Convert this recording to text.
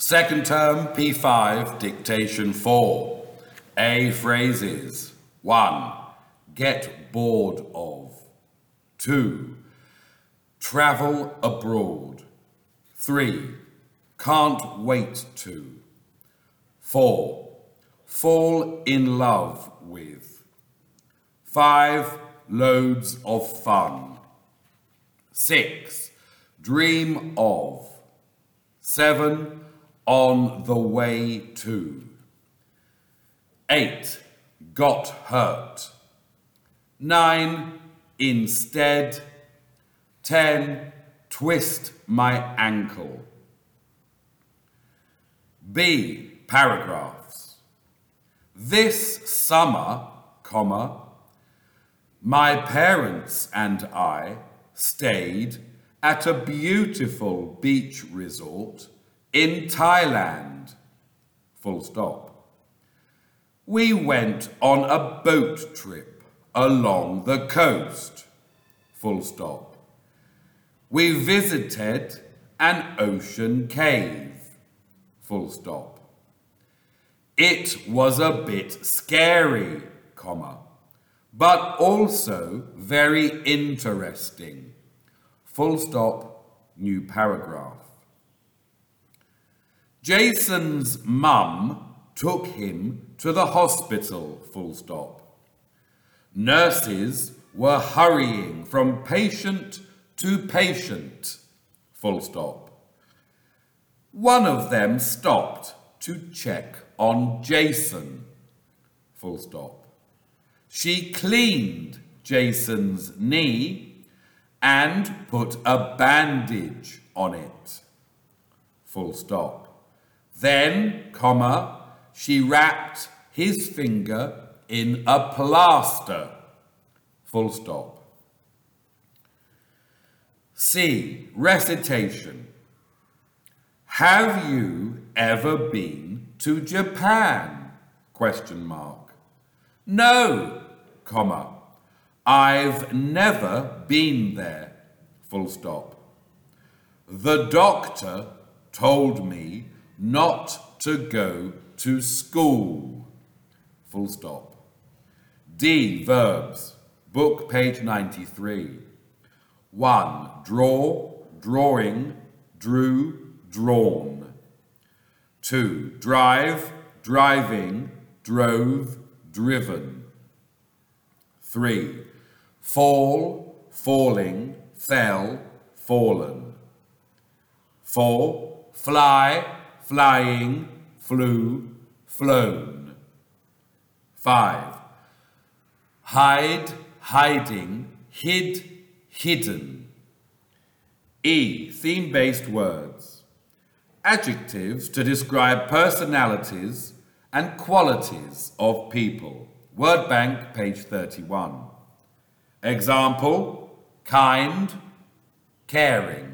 Second term, P5, dictation 4. A phrases. 1. Get bored of. 2. Travel abroad. 3. Can't wait to. 4. Fall in love with. 5. Loads of fun. 6. Dream of. 7. On the way to. 8. Got hurt. 9. Instead. 10. Twist my ankle. B. Paragraphs. This summer, comma, my parents and I stayed at a beautiful beach resort in Thailand, full stop. We went on a boat trip along the coast, full stop. We visited an ocean cave, full stop. It was a bit scary, comma, but also very interesting, full stop, new paragraph. Jason's mum took him to the hospital, full stop. Nurses were hurrying from patient to patient, full stop. One of them stopped to check on Jason, full stop. She cleaned Jason's knee and put a bandage on it, full stop. Then, comma, she wrapped his finger in a plaster, full stop. C. Recitation. Have you ever been to Japan? Question mark. No, comma, I've never been there, full stop. The doctor told me not to go to school, full stop. D. Verbs. Book, page 93. 1. Draw, drawing, drew, drawn. 2. Drive, driving, drove, driven. 3. Fall, falling, fell, fallen. 4. Fly, flying, flew, flown. 5. Hide, hiding, hid, hidden. E. Theme-based words. Adjectives to describe personalities and qualities of people. Word bank, page 31. Example, kind, caring.